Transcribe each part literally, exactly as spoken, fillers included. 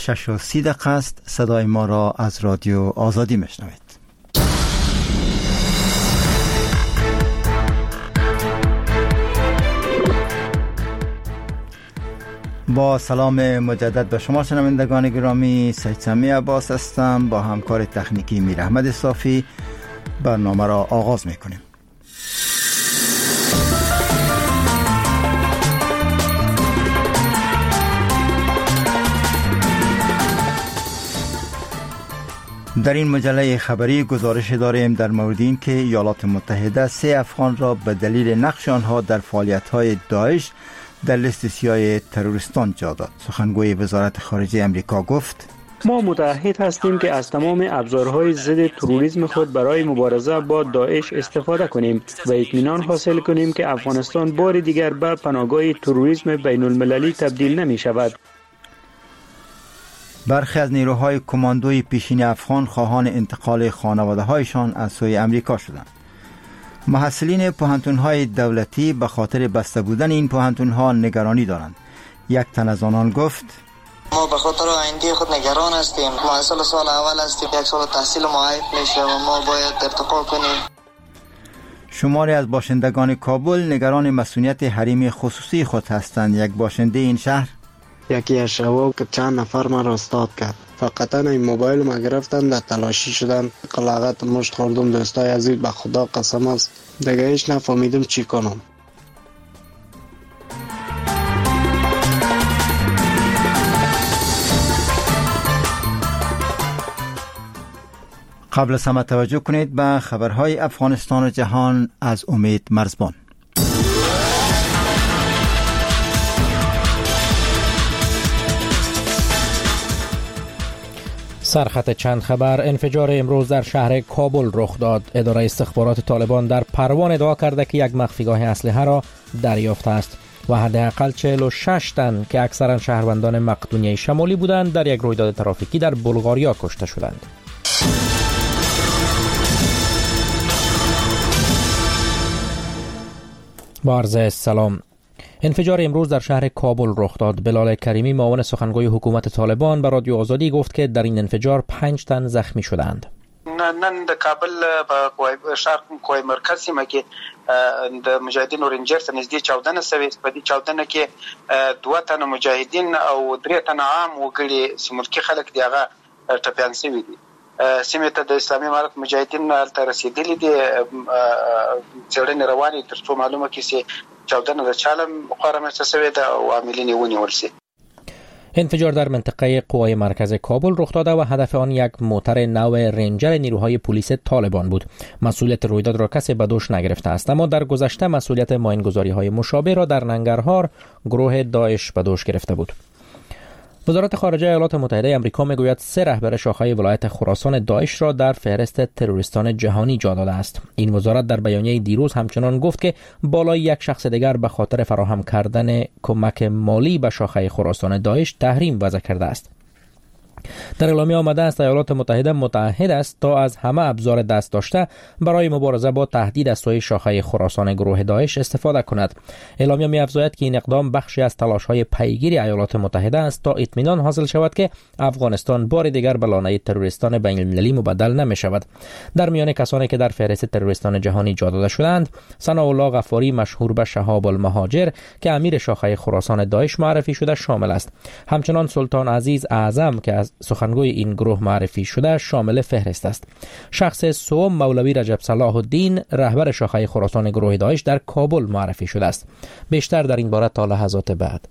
شش و سی دقیقه است. صدای ما را از رادیو آزادی میشنوید. با سلام مجدد به شما شنوندگان گرامی، سید سمی عباس هستم. با همکار تکنیکی میر احمد صافی برنامه را آغاز میکنیم. در این مجله خبری گزارش داریم در مورد این که ایالات متحده سه افغان را به دلیل نقش آنها در فعالیت‌های داعش در لیست سیاه تروریستان جا داد. سخنگوی وزارت خارجه امریکا گفت: ما متعهد هستیم که از تمام ابزارهای ضد تروریسم خود برای مبارزه با داعش استفاده کنیم و اطمینان حاصل کنیم که افغانستان بار دیگر به پناهگاه تروریسم بین المللی تبدیل نمی شود. برخی از نیروهای کماندوی پیشین افغان خواهان انتقال خانواده هایشان از سوی امریکا شدند. محصلین پوهنتون‌های دولتی به خاطر بسته بودن این پوهنتون‌ها نگرانی دارند. یک تن از آنان گفت: ما به خاطر آینده خود نگران هستیم. محصل سال اول هستیم، یک سال تحصیل ما عیب میشه و ما باید ارتقا کنیم. شماری از باشندگان کابل نگران مسئولیت حریم خصوصی خود هستند. یک باشنده این شهر: یکی از شباب که چند نفر ما را استاد کرد، فقط این موبایل ما گرفتن، در تلاشی شدن، قلاقت مشت خوردم. دوستای عزیز، به خدا قسم است دیگه هیچ نفهمیدم چی کنم. قبل از همه توجه کنید به خبرهای افغانستان و جهان از امید مرزبان. سرخط چند خبر. انفجار امروز در شهر کابل رخ داد. اداره استخبارات طالبان در پروان ادعا کرده که یک مخفیگاه اسلحه را دریافته است و حداقل چهل و شش تن که اکثرا شهروندان مقدونیه شمالی بودند در یک رویداد ترافیکی در بلغاریا کشته شدند. با عرض سلام. انفجار امروز در شهر کابل رخ داد. بلال کریمی، معاون سخنگوی حکومت طالبان، به رادیو آزادی گفت که در این انفجار پنج تن زخمی شدند. نن د کابل په شهر کوی مرکز سیمه کې د مجاهدین اورنجرز نږدې چاودنه شوې. په دې چاودنه کې دوه تنه مجاهدین او درې تنه عام وګړي سیملکي خلک دی هغه ټپیان شوي دي. سیمه ته د اسلامي امارت مجاهدین هلته رسیدلي دي. څېړنې روانې تر څو معلومه کړي چې چاودنه د چا له خوا رامنځته شوې ده او عاملین یې ونیول شي. انفجار در منطقه قوای مرکز کابل رخ داده و هدف آن یک موتر نو رنجر نیروهای پلیس طالبان بود. مسئولیت رویداد را کسی به دوش نگرفته است، اما در گذشته مسئولیت ماینگذاری های مشابه را در ننگرهار گروه داعش به دوش گرفته بود. وزارت خارجه ایالات متحده آمریکا میگوید سه رهبر شاخه ولایت خراسان داعش را در فهرست تروریستان جهانی جا داده است. این وزارت در بیانیه دیروز همچنان گفت که بالای یک شخص دیگر به خاطر فراهم کردن کمک مالی به شاخه خراسان داعش تحریم وضع کرده است. در اعلامیه آمده است ایالات متحده متعهد است تا از همه ابزار دست داشته برای مبارزه با تهدید از سوی شاخه خراسان گروه داعش استفاده کند. اعلامیه می‌افزاید که این اقدام بخشی از تلاش‌های پیگیری ایالات متحده است تا اطمینان حاصل شود که افغانستان بار دیگر به لانه تروریستان بین‌المللی مبدل نمی‌شود. در میان کسانی که در فهرست تروریستان جهانی جا داده شدند، ثناءالله غفاری مشهور به شهاب المهاجر که امیر شاخه خراسان داعش معرفی شده شامل است. همچنان سلطان عزیز اعظم که از سخنگوی این گروه معرفی شده شامل فهرست است. شخص سوم مولوی رجب صلاح الدین رهبر شاخه خراسان گروه داعش در کابل معرفی شده است. بیشتر در این باره تا لحظات بعد.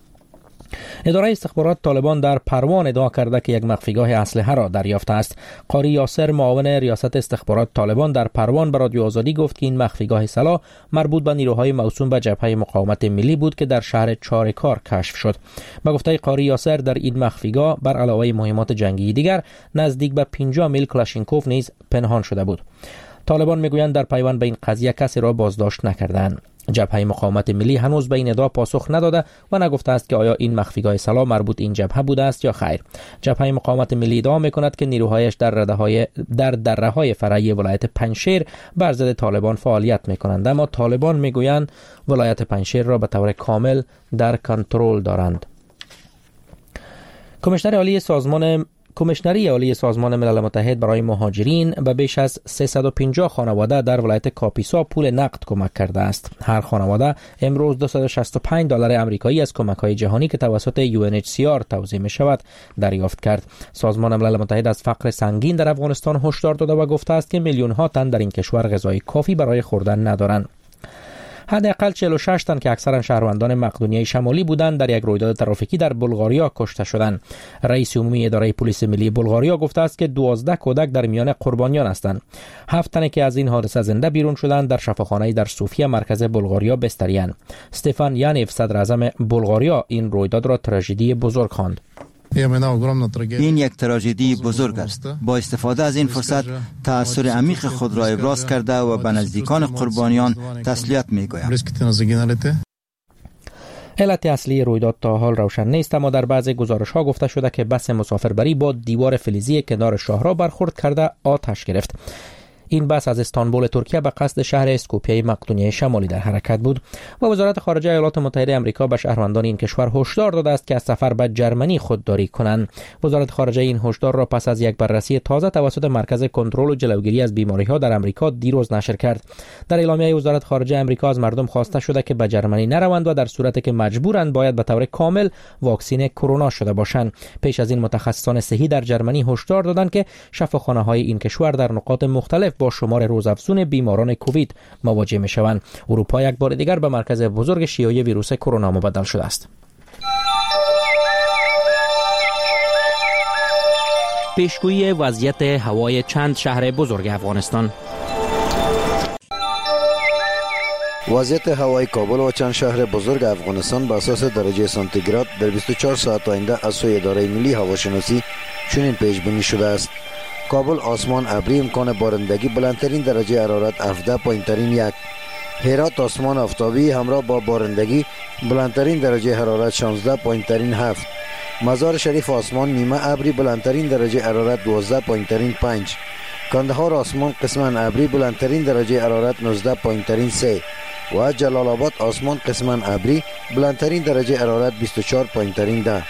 اداره استخبارات طالبان در پروان ادعا کرده که یک مخفیگاه اسلحه را دریافته است. قاری یاسر معاون ریاست استخبارات طالبان در پروان به رادیو آزادی گفت که این مخفیگاه سلاح مربوط به نیروهای موسوم به جبهه مقاومت ملی بود که در شهر چارکار کشف شد. به گفته قاری یاسر در این مخفیگاه بر علاوه مهمات جنگی دیگر نزدیک به پنجاه میل کلاشینکوف نیز پنهان شده بود. طالبان میگویند در پیوند به این قضیه کسی را بازداشت نکردند. جبهه مقاومت ملی هنوز به این ادعا پاسخ نداده و نگفته است که آیا این مخفیگاه سلاح مربوط این جبهه بوده است یا خیر. جبهه مقاومت ملی ادعا میکند که نیروهایش در رده‌های در دره‌های فرعی ولایت پنجشیر بر ضد طالبان فعالیت میکنند، اما طالبان میگویند ولایت پنجشیر را به طور کامل در کنترل دارند. کمیشنر عالی سازمان کمیشنری عالی سازمان ملل متحد برای مهاجرین به بیش از سیصد و پنجاه خانواده در ولایت کاپیسا پول نقد کمک کرده است. هر خانواده امروز دویست و شصت و پنج دلار آمریکایی از کمک‌های جهانی که توسط یو ان اچ سی آر توزیع می‌شود دریافت کرد. سازمان ملل متحد از فقر سنگین در افغانستان هشدار داده و گفته است که میلیون‌ها تن در این کشور غذای کافی برای خوردن ندارند. حداقل چهل و شش تن که اکثرا شهروندان مقدونیه شمالی بودند در یک رویداد ترافیکی در بلغاریا کشته شدند. رئیس عمومی اداره پلیس ملی بلغاریا گفته است که دوازده کودک در میان قربانیان هستند. هفت تن که از این حادثه زنده بیرون شدند در شفاخانه در سوفیا مرکز بلغاریا بستری‌اند. استفان یانیف صدر اعظم بلغاریا این رویداد را تراژدی بزرگ خواند. این یک تراژدی بزرگ است. با استفاده از این فرصت تأثیر عمیق خود را ابراز کرده و به نزدیکان قربانیان تسلیت می‌گویم. علت اصلی رویداد تا حال روشن نیست، اما در بعضی گزارش‌ها گفته شده که بس مسافربری با دیوار فلزی کنار شاهراه برخورد کرده آتش گرفت. این بس از استانبول ترکیه به قصد شهر اسکوپیه مقدونیه شمالی در حرکت بود و وزارت خارجه ایالات متحده آمریکا به شهروندان این کشور هشدار داده است که از سفر به جرمنی خودداری کنند. وزارت خارجه این هشدار را پس از یک بررسی تازه توسط مرکز کنترل و جلوگیری از بیماری‌ها در آمریکا دیروز نشر کرد. در اعلامیه وزارت خارجه آمریکا از مردم خواسته شده که به جرمنی نروند و در صورتی که مجبورند باید به طور کامل واکسین کرونا شده باشند. پیش از این متخصصان صحی در جرمنی هشدار دادند که شفاخانه‌های این کشور در نقاط مختلف با شمار روزافزون بیماران کووید مواجه می‌شوند. اروپا یک بار دیگر به مرکز بزرگ شیوع ویروس کرونا مبدل شده است. پیشگویی وضعیت هوای چند شهر بزرگ افغانستان. وضعیت هوای کابل و چند شهر بزرگ افغانستان به اساس درجه سانتیگراد در بیست و چهار ساعت آینده از سوی اداره ملی هواشناسی چنین پیش بینی شده است: کابل آسمان ابری، امکان بارندگی، بلندترین درجه حرارت هفده، پایینترین یک. هرات آسمان آفتابی همراه با بارندگی، بلندترین درجه حرارت شانزده، پایینترین هفت. مزار شریف آسمان نیمه ابری، بلندترین درجه حرارت دوازده، پایینترین پنج. کندهار آسمان قسما ابری، بلندترین درجه حرارت نوزده، پایینترین سه. و جلال آباد آسمان قسما ابری، بلندترین درجه حرارت بیست و چهار، پایینترین ده.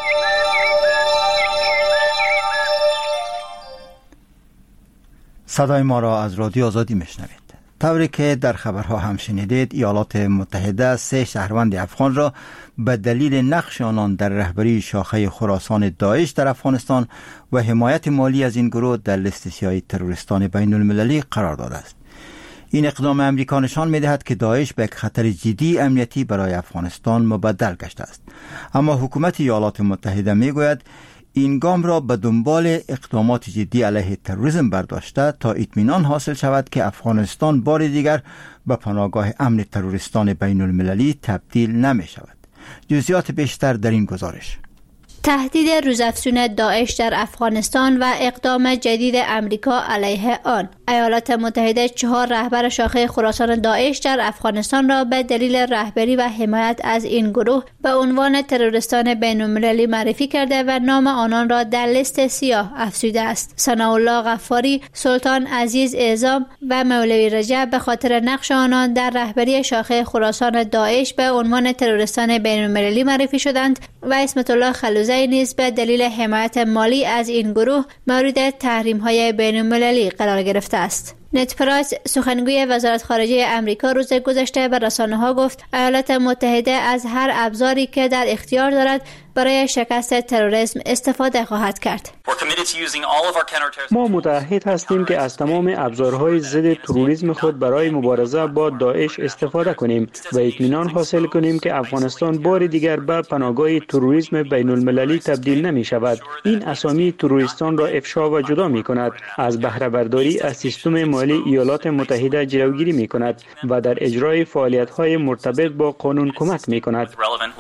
صدای ما را از رادیو آزادی میشنوید. طوری که در خبرها هم شنیدید، ایالات متحده سه شهروند افغان را به دلیل نقش آنان در رهبری شاخه خراسان داعش در افغانستان و حمایت مالی از این گروه در لیست سیاه تروریستان بین المللی قرار داده است. این اقدام امریکا نشان می‌دهد که داعش به یک خطر جدی امنیتی برای افغانستان مبدل گشته است. اما حکومت ایالات متحده میگوید این گام را به دنبال اقدامات جدی علیه تروریسم برداشته تا اطمینان حاصل شود که افغانستان بار دیگر به پناهگاه امن تروریستان بین المللی تبدیل نمی شود. جزئیات بیشتر در این گزارش. تهدید روزافزون داعش در افغانستان و اقدام جدید امریکا علیه آن. ایالات متحده چهار رهبر شاخه خراسان داعش در افغانستان را به دلیل رهبری و حمایت از این گروه به عنوان تروریستان بین‌المللی معرفی کرده و نام آنان را در لیست سیاه افزوده است. ثناءالله غفاری، سلطان عزیز اعظام و مولوی رجب به خاطر نقش آنان در رهبری شاخه خراسان داعش به عنوان تروریستان بین‌المللی معرفی شدند و اسمت الله خلوزی نیز به دلیل حمایت مالی از این گروه مورد تحریم‌های بین‌المللی قرار گرفته است. نت پرایس، سخنگوی وزارت خارجه امریکا، روز گذشته به رسانه‌ها گفت ایالات متحده از هر ابزاری که در اختیار دارد برای شکست تروریسم استفاده خواهد کرد. ما متعهد هستیم که از تمام ابزارهای ضد تروریسم خود برای مبارزه با داعش استفاده کنیم و اطمینان حاصل کنیم که افغانستان بار دیگر به پناهگاه تروریسم بین المللی تبدیل نمی شود. این اسامی تروریستان را افشا و جدا می کند، از بهره برداری از سیستم مالی ایالات متحده جلوگیری می کند و در اجرای فعالیت‌های مرتبط با قانون کمک می کند.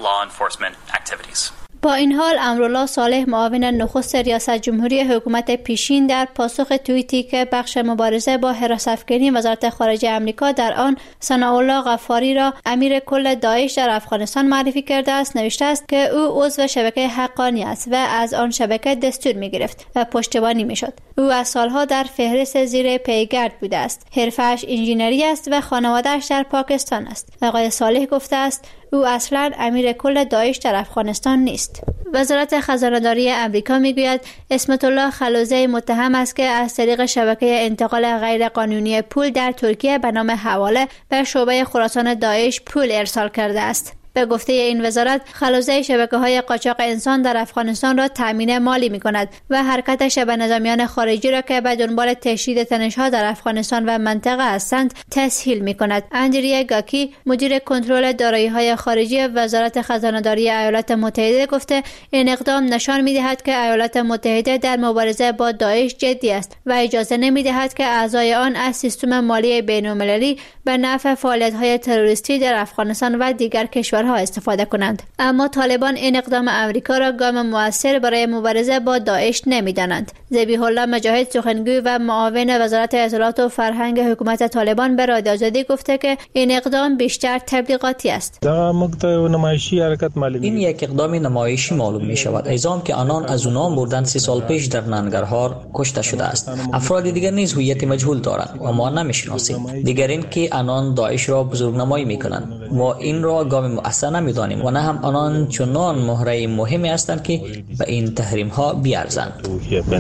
با این حال امرالله صالح، معاون نخست ریاست جمهوری حکومت پیشین، در پاسخ توییتی که بخش مبارزه با حراس افکنی وزارت خارجه آمریکا در آن ثناءالله غفاری را امیر کل داعش در افغانستان معرفی کرده است، نوشته است که او عضو شبکه حقانی است و از آن شبکه دستور می‌گرفت و پشتیبانی می‌شد. او از سالها در فهرست زیر پیگرد بوده است. حرفه‌اش انجینری است و خانواده‌اش در پاکستان است. آقای صالح گفته است او اصلاً امیر کل داعش در افغانستان نیست. وزارت خزانه‌داری امریکا میگوید اسمت الله خلوزی متهم است که از طریق شبکه انتقال غیرقانونی پول در ترکیه به نام حواله به شعبه خراسان داعش پول ارسال کرده است. به گفته این وزارت، خلوزی شبکه‌های قاچاق انسان در افغانستان را تامین مالی می‌کند و حرکت شبه نظامیان خارجی را که به دنبال تشدید تنش‌ها در افغانستان و منطقه هستند تسهیل می‌کند. اندریا گاکی، مدیر کنترل دارایی‌های خارجی وزارت خزانه‌داری ایالات متحده گفته این اقدام نشان می‌دهد که ایالات متحده در مبارزه با داعش جدی است و اجازه نمی‌دهد که اعضای آن از سیستم مالی بین‌المللی به نفع فعالیت‌های تروریستی در افغانستان و دیگر کشورها استفاده کنند. اما طالبان این اقدام امریکا را گام مؤثر برای مبارزه با داعش نمی‌دانند. ذبیح الله مجاهد، سخنگوی و معاون وزارت اطلاعات و فرهنگ حکومت طالبان به رادیو آزادی گفته که این اقدام بیشتر تبلیغاتی است. این یک اقدام نمایشی معلوم می شود. ایزام که آنان از اونام بردن سی سال پیش در ننگرهار کشته شده است. افراد دیگر نیز هویت مجهول دارند و ما نمی‌شناسیم. دیگر این که آنان داعش را بزرگنمایی می‌کنند. ما این را گام مؤثر نمی‌دانیم و نه هم آنان چنان مهره مهمی هستند که به این تحریم ها بیارزند.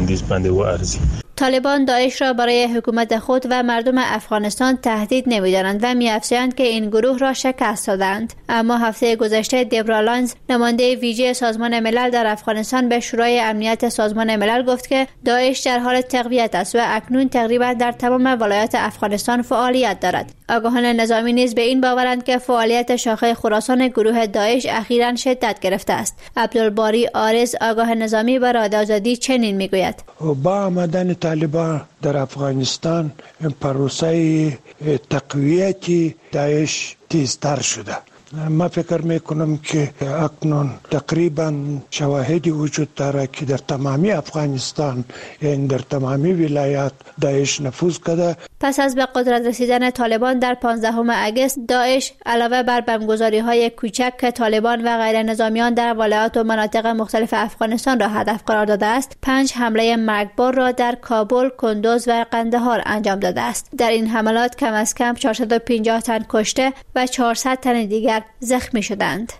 طالبان داعش را برای حکومت خود و مردم افغانستان تهدید نمی‌دانند و می‌افزایند که این گروه را شکست دادند. اما هفته گذشته دبرا لانز، نماینده ویژه سازمان ملل در افغانستان، به شورای امنیت سازمان ملل گفت که داعش در حال تقویت است و اکنون تقریبا در تمام ولایات افغانستان فعالیت دارد. آگاهان نظامی نیز به این باورند که فعالیت شاخه خراسان گروه داعش اخیراً شدت گرفته است. عبدالباری آرز، آگاه نظامی، به رادیو آزادی چنین میگوید: با آمدن طالبان در افغانستان پروسه تقویت داعش تیزتر شده. ما فکر میکنم که اکنون تقریبا شواهدی وجود دارد که در تمامی افغانستان یعنی در تمامی ولایات داعش نفوذ کرده. پس از به قدرت رسیدن طالبان در پانزدهم اگست، داعش علاوه بر بمبگذاری‌های کوچک که طالبان و غیر نظامیان در ولایات و مناطق مختلف افغانستان را هدف قرار داده است، پنج حمله مرگبار را در کابل، کندوز و قندهار انجام داده است. در این حملات کم از کم چهارصد و پنجاه تن کشته و چهارصد تن دیگر زخمی شدند.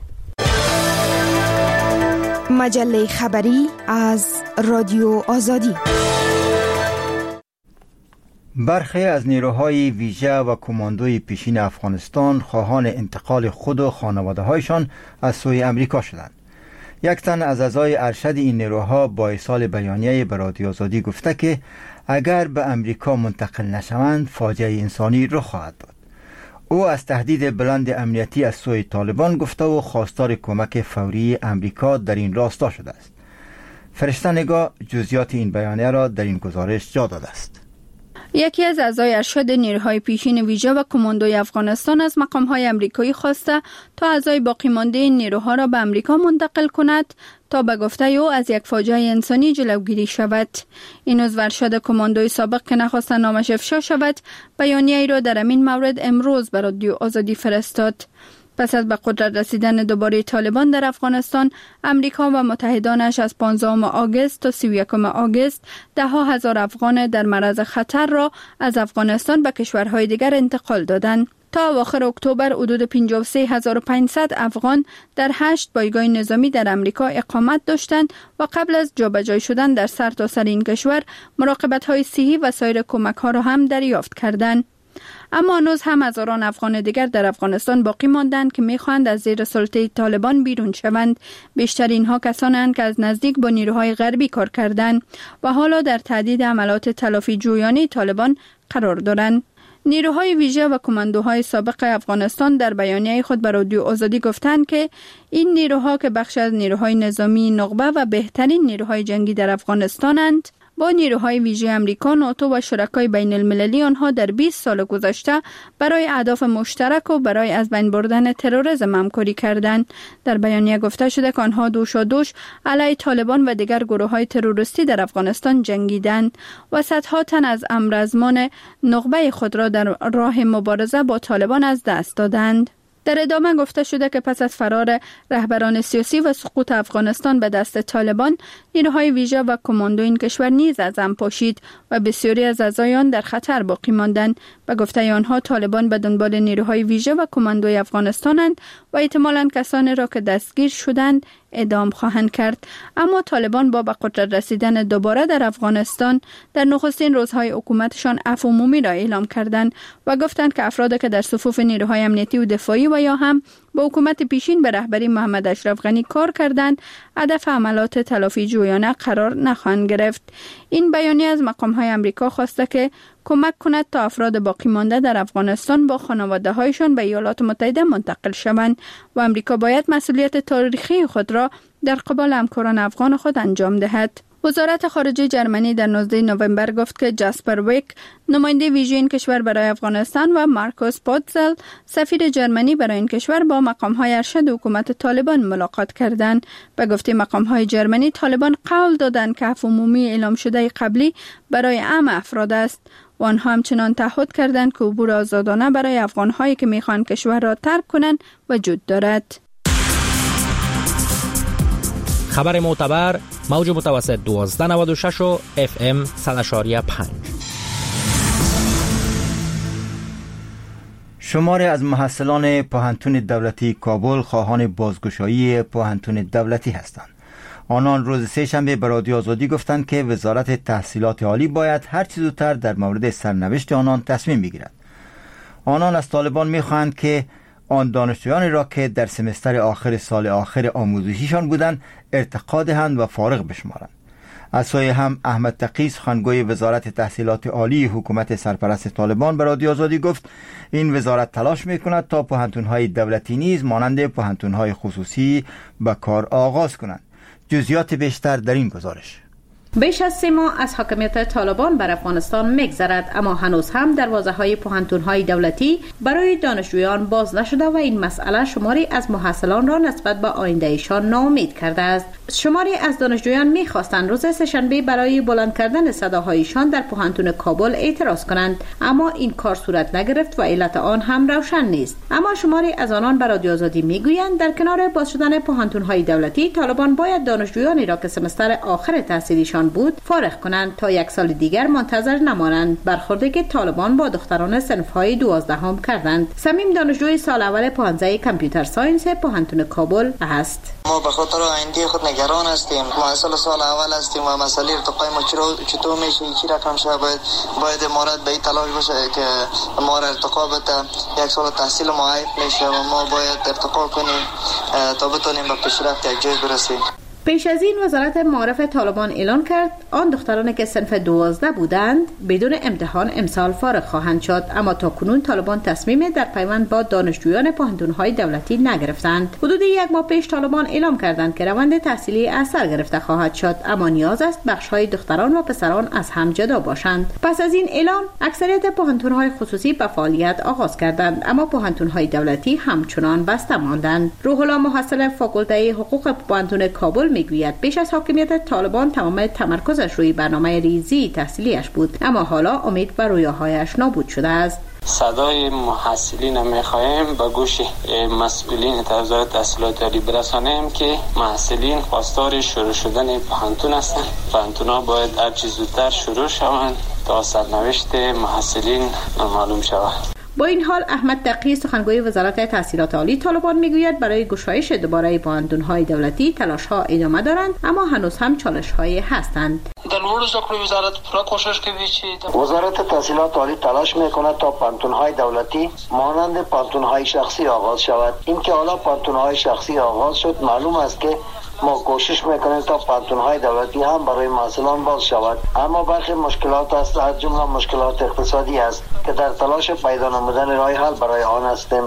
مجله خبری از رادیو آزادی. برخی از نیروهای ویژه و کماندوی پیشین افغانستان خواهان انتقال خود و خانواده‌هایشان از سوی امریکا شدند. یک تن از اعضای ارشد این نیروها با ارسال بیانیه به رادیو آزادی گفته که اگر به امریکا منتقل نشوند فاجعه انسانی رخ خواهد داد. او از تهدید بلند امنیتی از سوی طالبان گفته و خواستار کمک فوری امریکا در این راستا شده است. فرشته نگاه جزئیات این بیانیه را در این گزارش جا داده است. یکی از اعضای ارشد نیروهای پیشین ویژه و کماندوی افغانستان از مقام‌های آمریکایی خواسته تا اعضای باقی مانده این نیروها را به امریکا منتقل کند تا به گفته او از یک فاجعه انسانی جلوگیری شود. این عضو ارشد کماندوی سابق که نخواست نامش افشا شود، بیانیه‌ای را در این مورد امروز به رادیو آزادی فرستاد. پس از به قدرت رسیدن دوباره طالبان در افغانستان، امریکا و متحدانش از پانزدهم آگوست تا سی و یکم آگوست ده ها هزار افغان در معرض خطر را از افغانستان به کشورهای دیگر انتقال دادند. تا اواخر اکتبر حدود پنجاه و سه هزار و پانصد افغان در هشت پایگاه نظامی در امریکا اقامت داشتند و قبل از جابجایی شدن در سرتاسر این کشور مراقبت‌های صحی و سایر کمک‌ها را هم دریافت کردند. اما هنوز هم هزاران افغان دیگر در افغانستان باقی ماندند که می‌خواهند از زیر سلطه طالبان بیرون شوند. بیشتر اینها کسانند که از نزدیک با نیروهای غربی کار کردند و حالا در تهدید عملات تلافی جویانه طالبان قرار دارند. نیروهای ویژه و کماندوهای سابق افغانستان در بیانیه خود به رادیو آزادی گفتند که این نیروها که بخش از نیروهای نظامی نخبه و بهترین نیروهای جنگی در افغانستانند، با نیروهای ویژه امریکا، ناتو و شرکای بین المللی آنها در بیست سال گذشته برای اهداف مشترک و برای از بین بردن تروریسم همکاری کردند. در بیانیه گفته شده که آنها دوشادوش علیه طالبان و دیگر گروه‌های تروریستی در افغانستان جنگیدند و صدها تن از امرزمان نخبه خود را در راه مبارزه با طالبان از دست دادند. در ادامه گفته شده که پس از فرار رهبران سیاسی و سقوط افغانستان به دست طالبان، نیروهای ویژه و کماندو این کشور نیز از هم پاشید و بسیاری از اعضای آن در خطر باقی ماندند. به گفته آنها طالبان به دنبال نیروهای ویژه و کماندوی افغانستانند و احتمالاً کسانی را که دستگیر شدند اعدام خواهند کرد. اما طالبان با به قدرت رسیدن دوباره در افغانستان در نخستین روزهای حکومتشان عفو عمومی را اعلام کردند و گفتند که افرادی که در صفوف نیروهای امنیتی و دفاعی و یا هم با حکومت پیشین به رهبری محمد اشرف غنی کار کردند، هدف عملات تلافی جویانه قرار نخواهند گرفت. این بیانیه از مقام‌های آمریکا خواسته که کمک کند تا افراد باقی مانده در افغانستان با خانواده‌هایشان به ایالات متحده منتقل شوند و آمریکا باید مسئولیت تاریخی خود را در قبال همکاران افغان خود انجام دهد. وزارت خارجه جرمنی در نوزدهم نوامبر گفت که جاسپر ویک، نماینده ویژه این کشور برای افغانستان، و مارکوس پوتزل، سفیر جرمنی برای این کشور، با مقام‌های ارشد حکومت طالبان ملاقات کردند. به گفته مقام‌های جرمنی، طالبان قول دادند که عفو عمومی اعلام شده قبلی برای عام افراد است و آنها همچنان تعهد کردند که عبور آزادانه برای افغان‌هایی که می‌خواهند کشور را ترک کنند وجود دارد. خبر معتبر، موج متوسط دوازده نود و شش و اف ام صد و پنج. شماری از محصلان پوهنتون دولتی کابل خواهان بازگشایی پوهنتون دولتی هستند. آنان روز سه‌شنبه به رادیو آزادی گفتند که وزارت تحصیلات عالی باید هر چه زودتر در مورد سرنوشت آنان تصمیم بگیرد. آنان از طالبان می‌خواهند که آن دانشجویانی را که در سمستر آخر سال آخر آموزشیشان بودند ارتقا دهند و فارغ بشمارند. از سوی هم احمد تقی، سخنگوی وزارت تحصیلات عالی حکومت سرپرست طالبان، به رادیو آزادی گفت این وزارت تلاش می‌کند تا پوهنتون‌های دولتی نیز مانند پوهنتون‌های خصوصی به کار آغاز کنند. جزئیات بیشتر در این گزارش. بیش از سه ماه از حاکمیت طالبان بر افغانستان میگذرد، اما هنوز هم دروازه‌های پوهنتون‌های دولتی برای دانشجویان باز نشده و این مسئله شماری از محصلان را نسبت به آیندهشان ناامید کرده است. شماری از دانشجویان می‌خواستند روز سه‌شنبه برای بلند کردن صداهایشان در پوهنتون کابل اعتراض کنند، اما این کار صورت نگرفت و علت آن هم روشن نیست. اما شماری از آنان به رادیو آزادی میگویند در کنار باز شدن پوهنتون‌های دولتی، طالبان باید دانشجویانی را که سمستر آخر تحصیلیشان بود فارغ کنند تا یک سال دیگر منتظر نمانند، برخوردی که طالبان با دختران صنف‌های دوازدهم کردند. صمیم دانشجوی سال اول پانزده کامپیوتر ساینس پوهنتون کابل است. ما به خاطر آینده خود نگران هستیم. محصل سال اول هستیم و مسئله ارتقای ما چطور میشه، چی رقم شه، باید باید امارت به این تلاش باشه که ما را ارتقا بده. یک سال تحصیل ما عیب میشه و ما باید ارتقا کنیم تا بتونیم به پیشرفت یک جای برسیم. پیش از این وزارت معارف طالبان اعلان کرد آن دخترانی که صنف دوازده بودند بدون امتحان امسال فارغ خواهند شد، اما تا کنون طالبان تصمیم در پیوند با دانشجویان پوهنتون‌های دولتی نگرفتند. حدود یک ماه پیش طالبان اعلام کردند که روند تحصیلی از سر گرفته خواهد شد، اما نیاز است بخش‌های دختران و پسران از هم جدا باشند. پس از این اعلان اکثریت پوهنتون‌های خصوصی به فعالیت آغاز کردند، اما پوهنتون‌های دولتی همچنان بسته ماندند. روح الله محصل فاکولته حقوق پوهنتون کابل میگوید بیش از حاکمیت طالبان تمام تمرکزش روی برنامه ریزی تحصیلیش بود، اما حالا امید به رویاهایش نابود شده است. صدای محصلین میخواهیم به گوش مسئولین وزارت تحصیلات عالی برسانیم که محصلین خواستار شروع شدن پوهنتون هستند. پوهنتون‌ها باید هر چه زودتر شروع شوند تا سرنوشت محصلین معلوم شود. با این حال احمد تقی، سخنگوی وزارت تحصیلات عالی طالبان، میگوید برای گشایش دوباره پوهنتون‌های دولتی تلاش‌ها ادامه دارند، اما هنوز هم چالش‌هایی هستند. در لوړو زده کړو وزارت پوره کوشش کوي چې وزارت تحصیلات عالی تلاش میکند تا پوهنتون‌های دولتی مانند پوهنتون‌های شخصی آغاز شود. اینکه حالا پوهنتون‌های شخصی آغاز شد، معلوم است که ما کوشش میکنیم تا پوهنتون‌های دولتی هم برای محصلان باز شود، اما برخی مشکلات است، از جمله مشکلات اقتصادی است که در تلاش پیدا نمودن راه حل برای آن هستیم.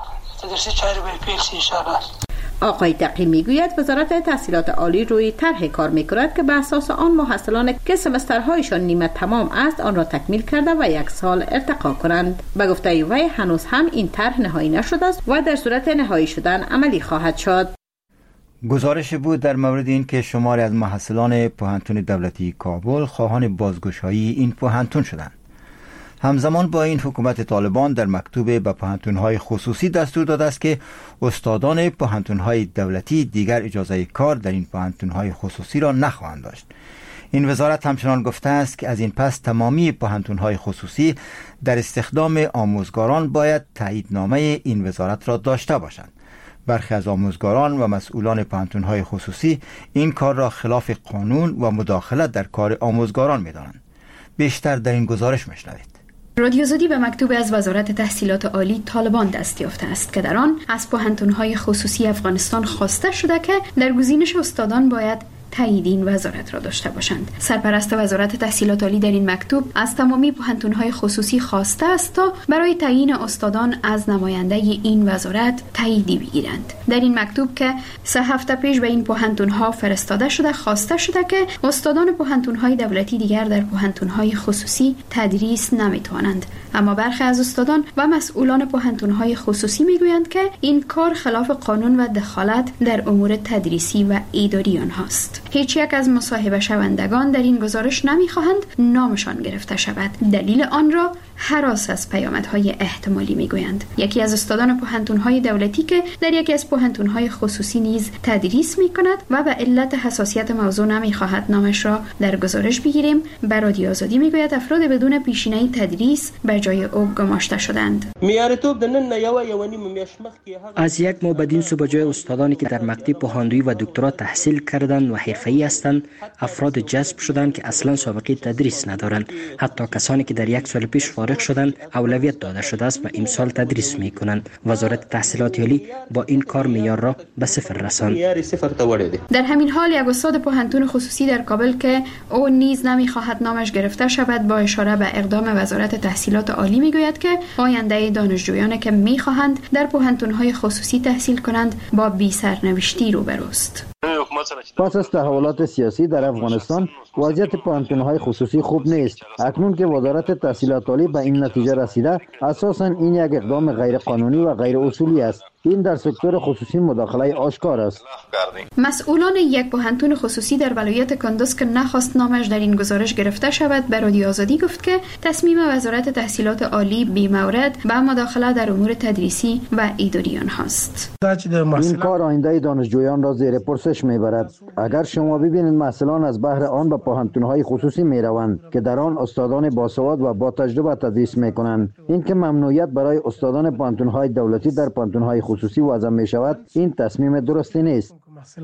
آقای تقی میگوید وزارت تحصیلات عالی روی طرح کار میکند که به اساس آن محصلان که سمسترهایشان نیمه تمام است آن را تکمیل کرده و یک سال ارتقا کنند. به گفته وی هنوز هم این طرح نهایی نشده است و در صورت نهایی شدن عملی خواهد شد. گزارش بود در مورد این که شماری از محصلان پوهنتون دولتی کابل خواهان بازگشایی این پوهنتون شدند. همزمان با این حکومت طالبان در مکتوب به پوهنتون‌های خصوصی دستور داده است که استادان پوهنتون‌های دولتی دیگر اجازه کار در این پوهنتون‌های خصوصی را نخواهند داشت. این وزارت همچنان گفته است که از این پس تمامی پوهنتون‌های خصوصی در استخدام آموزگاران باید تاییدنامه این وزارت را داشته باشند. برخی از آموزگاران و مسئولان پوهنتون‌های خصوصی این کار را خلاف قانون و مداخلت در کار آموزگاران می‌دانند. بیشتر در این گزارش میشنوید. رادیو آزادی به مکتوب از وزارت تحصیلات عالی طالبان دست یافته است که در آن از پوهنتون‌های خصوصی افغانستان خواسته شده که در گزینش استادان باید تایید این وزارت را داشته باشند. سرپرست وزارت تحصیلات عالی در این مکتوب از تمامی پوهنتون‌های خصوصی خواسته است تا برای تعیین استادان از نماینده این وزارت تاییدی بگیرند. در این مکتوب که سه هفته پیش به این پوهنتون‌ها فرستاده شده خواسته شده که استادان پوهنتون‌های دولتی دیگر در پوهنتون‌های خصوصی تدریس نمی‌توانند، اما برخی از استادان و مسئولان پوهنتون‌های خصوصی می‌گویند که این کار خلاف قانون و دخالت در امور تدریسی و اداری آنهاست. هیچ یک از مصاحبه شوندگان در این گزارش نمی‌خواهند نامشان گرفته شود. دلیل آن را هراس از پیامدهای احتمالی میگویند. یکی از استادان پوهنتون‌های دولتی که در یکی از پوهنتون‌های خصوصی نیز تدریس می‌کند و به علت حساسیت موضوع نمی‌خواهد نامش را در گزارش بگیریم، به رادیو آزادی میگوید افراد بدون پیشینه تدریس به جای او گماشته شدند. از یک ماه بدین سو به جای استادانی که در مکتب پوهاندویی و دکترا تحصیل کردند و حرفه‌ای هستند، افراد جذب شدند که اصلا سابقه تدریس ندارند. حتی کسانی که در یک سال پیش فارغ شدند اولویت داده شده است و امسال تدریس می‌کنند. وزارت تحصیلات عالی با این کار معیار را به صفر رساند. در همین حال یک استاد پوهنتون خصوصی در کابل که او نیز نمی‌خواهد نامش گرفته شود با اشاره به اقدام وزارت تحصیلات عالی میگوید که آینده دانشجویانی که می‌خواهند در پوهنتون‌های خصوصی تحصیل کنند با بی سرنوشتی روبروست. پس از تحولات سیاسی در افغانستان وضعیت پوهنتون‌های خصوصی خوب نیست. اکنون که وزارت تحصیلات عالی به این نتیجه رسیده، اساساً این یک اقدام غیر قانونی و غیر اصولی است. این در سکتور خصوصی مداخله آشکار است. مسئولان یک پوهنتون خصوصی در ولایت کندوز که نخواست نامش در این گزارش گرفته شود به رادیو آزادی گفت که تصمیم وزارت تحصیلات عالی بی مورد به مداخله در امور تدریسی و اداری آنهاست. این کار آینده دانشجویان را زیر پرسش میبرد. اگر شما ببینید مسئولان از بحر آن به پوهنتون‌های خصوصی میروند که در آن استادان باسواد و با تجربه تدریس میکنند، این که ممنوعیت برای استادان پوهنتون‌های دولتی در پوهنتون‌های خصوصی وضع می شود، این تصمیم درستی نیست.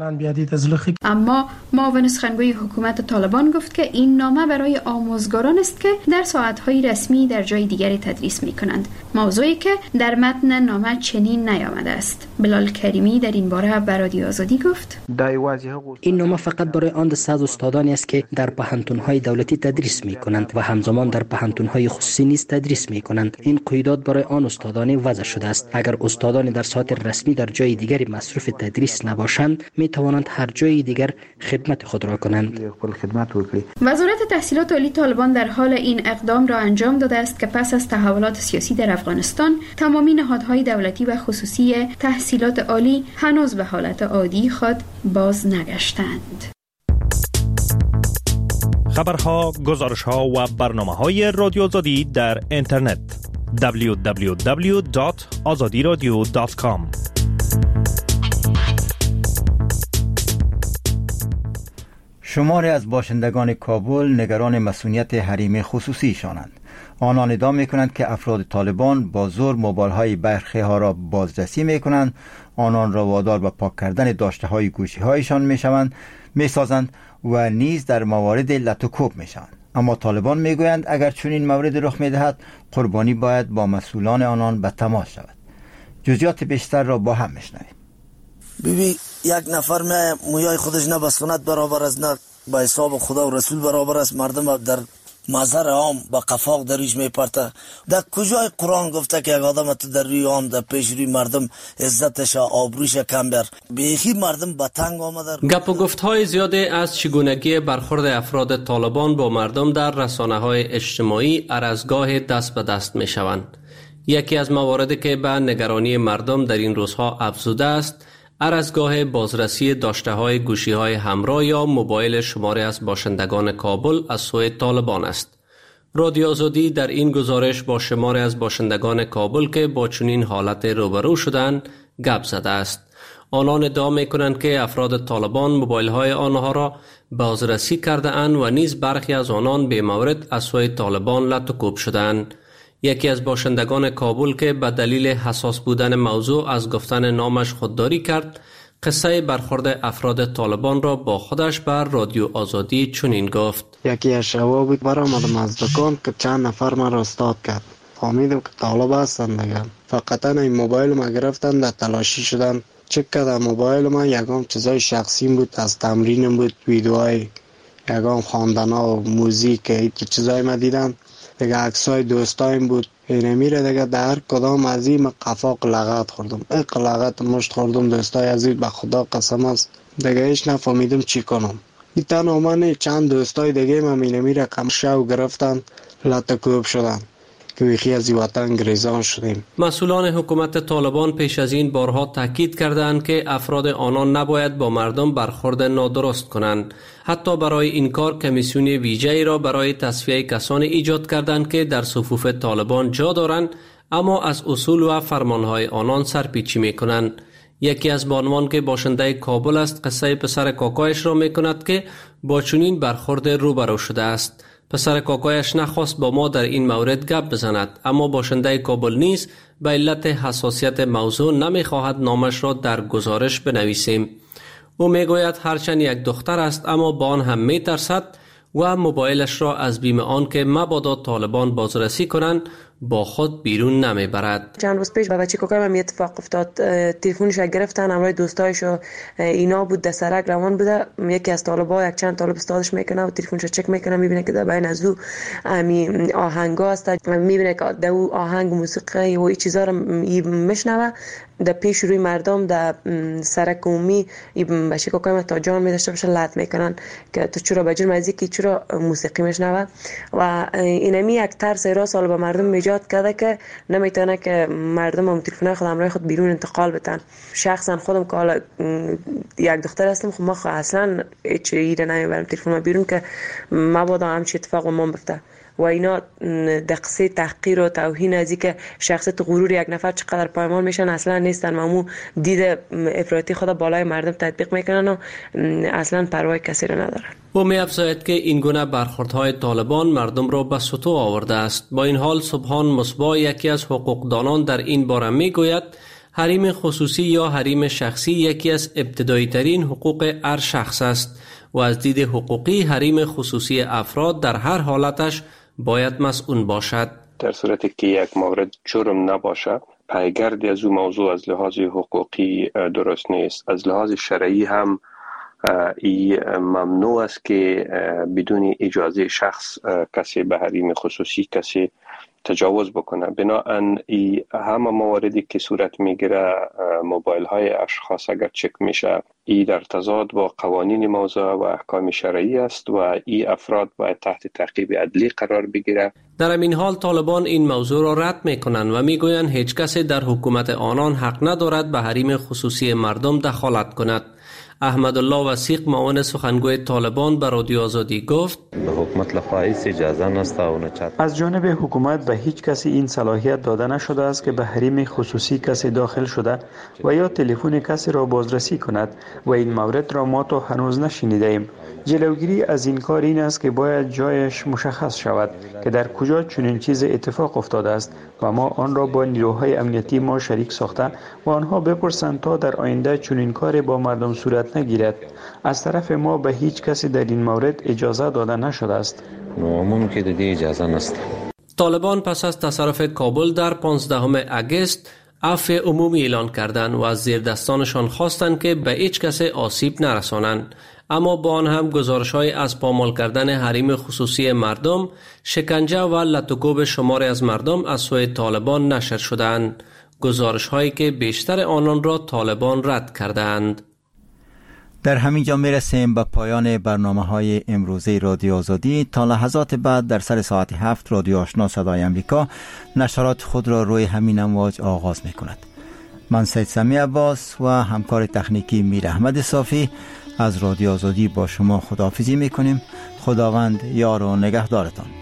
اما معاون سخنگوی حکومت طالبان گفت که این نامه برای آموزگاران است که در ساعت‌های رسمی در جای دیگری تدریس می‌کنند، موضوعی که در متن نامه چنین نیامده است. بلال کریمی در این باره به رادیو آزادی گفت این نامه فقط برای آن دسته از استادانی است که در پوهنتون‌های دولتی تدریس می‌کنند و همزمان در پوهنتون‌های خصوصی نیز تدریس می‌کنند. این قیودات برای آن استادان وضع شده است. اگر استادان در ساعت رسمی در جای دیگری مصروف تدریس نباشند، می توانند هر جای دیگر خدمت خود را کنند. وزارت تحصیلات عالی طالبان در حال این اقدام را انجام داده است که پس از تحولات سیاسی در افغانستان تمامی نهادهای دولتی و خصوصی تحصیلات عالی هنوز به حالت عادی خود باز نگشتند. خبرها، گزارشها و برنامه‌های رادیو آزادی در اینترنت دبلیو دبلیو دبلیو دات آزادی رادیو دات کام. شماری از باشندگان کابل نگران مسئولیت حریم خصوصی شانند. آنان ادعا می‌کنند که افراد طالبان با زور موبایل‌های برخی ها را بازرسی می‌کنند، آنان را وادار به پاک کردن داشته‌های گوشی‌هایشان می‌شوند، می‌سازند و نیز در موارد لطوکوب می‌شوند. اما طالبان می‌گویند اگر چنین مورد رخ می‌دهد، قربانی باید با مسئولان آنان به تماس شود. جزئیات بیشتر را با هم می‌شنویم. ببین یک نفر می مویای خودش نه به سنت برابر است نه به حساب خدا و رسول برابر است، مردم در مظهر عام با قفاق دریش میپرته. در کجای قرآن گفته که یک آدم تو در روی عام در پیش روی مردم عزتش آبروش کم بر؟ بیخی مردم به تنگ آمده. گپ و گفت‌های زیادی از چگونگی برخورد افراد طالبان با مردم در رسانه‌های اجتماعی هر از گاه دست به دست میشوند. یکی از مواردی که به نگرانی مردم در این روزها افزوده است، هر از گاه بازرسی داشته های گوشی های همراه یا موبایل شماری از باشندگان کابل از سوی طالبان است. رادیو آزادی در این گزارش با شماری از باشندگان کابل که با چنین حالت روبرو شدند گپ زده است. آنان ادعا می‌کنند که افراد طالبان موبایل‌های آنها را بازرسی کرده اند و نیز برخی از آنان به مورد از سوی طالبان لط و کوب شدند. یکی از باشندگان کابل که به دلیل حساس بودن موضوع از گفتن نامش خودداری کرد، قصه برخورد افراد طالبان را با خودش بر رادیو آزادی چنین گفت: یکی از شبا بود برآمدم از دکان که چند نفر من را استاد کرد. فهمیدم که طالب هستند دیگه. فقط این موبایل ما گرفتن در تلاشی شدن. چک کردم موبایل من یکم چیزای شخصی بود، از تمرین بود، ویدیوهای یکم خواندن ها و موزیک هیچ چیزای ما دیدن دیگه، عکسای دوستایم بود. اینه میره دیگه در کدام از این قفاق لغت خوردم، ایک لغت مشت خوردم دوستای عزیز، به خدا قسم است دیگه هیچ نفهمیدم چی کنم. این تنها من چند دوستای دیگه من اینه میره کمشو گرفتن لط کوب شدن که ویخی از وطن گریزان شدیم. مسئولان حکومت طالبان پیش از این بارها تاکید کردند که افراد آنان نباید با مردم برخورد نادرست کنند. حتی برای این کار کمیسیون ویژه‌ای را برای تصفیه کسانی ایجاد کردند که در صفوف طالبان جا دارند اما از اصول و فرمانهای آنان سرپیچی می‌کنند. یکی از بانوان که باشنده کابل است قصه پسر کاکایش را می‌کند که با چنین برخورد روبرو شده است. پسر کاکایش نخواست با ما در این مورد گپ بزند، اما باشنده کابل نیز به علت حساسیت موضوع نمیخواهد نامش را در گزارش بنویسیم. او میگوید هرچند یک دختر است اما با آن هم میترسد و موبایلش را از بیم آن که مبادا طالبان بازرسی کنند با خود بیرون نمیبرد. چند روز پیش با بچه کوکای من اتفاق افتاد، تلفنش گرفتن، همراه دوستایش اینا بود، در سرک روان بوده، یکی از طالبا یک چند طالب استادش میکنه و تلفنش چک میکنه، میبینه که در بین از او امی آهنگا است، میبینه که در او آهنگ موسیقی و این چیزا رو میشنوه. در پیش روی مردم در سرک عمومی بچه کوکای من تا جان میداشته باشه لط میکنن که تو چرا بجور مزیکی چرا موسیقی میشنوه و اینمی یک ترس راست به مردم میجاد کرده که نمیتونه که مردم هم تلفن‌های خود همراه خود بیرون انتقال بدن. شخصا خودم که حالا یک دختر هستم، خب ما اصلا هیچ ایده نمیبرم تلفن ما بیرون که مبادا همچین اتفاق ما بیفته و اینا دقیقه تحقیر و توهین از اینکه شخصیت غرور یک نفر چقدر پایمال میشن اصلا نیستن. مامو دید افراطی خدا بالای مردم تطبیق میکنن و اصلا پروای کسی رو ندارن. او می افزاید که این گونه برخوردهای طالبان مردم را به سطوح آورده است. با این حال سبحان مصباح، یکی از حقوقدانان، در این باره میگوید حریم خصوصی یا حریم شخصی یکی از ابتدایی ترین حقوق هر شخص است و از دید حقوقی حریم خصوصی افراد در هر حالتش باید مسئول باشد. در صورتی که یک مورد جرم نباشد، پیگردی از او موضوع از لحاظ حقوقی درست نیست. از لحاظ شرعی هم ای ممنوع است که بدون اجازه شخص کسی به حریم خصوصی کسی تجاوز بکنه. بنابراین ای همه مواردی که صورت میگیره، موبایل های اشخاص اگر چک میشه، ای در تضاد با قوانین موضوع و احکام شرعی است و ای افراد باید تحت تعقیب عدلی قرار بگیره. در این حال طالبان این موضوع را رد میکنند و میگویند هیچ کسی در حکومت آنان حق ندارد به حریم خصوصی مردم دخالت کند. احمدالله وثیق، معاون سخنگوی طالبان، به رادیو آزادی گفت: حکومت لخوا هیچ اجازه نست و نچات. از جانب حکومت به هیچ کسی این صلاحیت داده نشده است که به حریم خصوصی کسی داخل شده و یا تلفن کسی را بازرسی کند و این مورد را ما تا هنوز نشنیده ایم. جلوگیری از این کار این است که باید جایش مشخص شود که در کجا چنین چیز اتفاق افتاده است و ما آن را با نیروهای امنیتی ما شریک ساخته و آنها بپرسند تا در آینده چنین کاری با مردم صورت نگیرد. از طرف ما به هیچ کسی در این مورد اجازه داده نشده است. ممکن دی اجازه نست. طالبان پس از تصرف کابل در پانزدهم اگست عفو عمومی اعلان کردند و از زیردستانشان خواستند که به هیچ کسی آسیب نرسانند، اما با آن هم گزارش‌های از پامال کردن حریم خصوصی مردم، شکنجه و لط و کوب شماری از مردم از سوی طالبان نشر شدند، گزارش‌هایی که بیشتر آنان را طالبان رد کردند. در همین جا میرسیم به پایان برنامه های امروزه رادیو آزادی. تا لحظات بعد در سر ساعت هفت رادیو آشنا صدای امریکا نشرات خود را روی همین امواج آغاز می کند. من سید سمی عباس و همکار تکنیکی میر احمد صافی از رادیو آزادی با شما خداحافظی می کنیم. خداوند یار و نگهدارتان.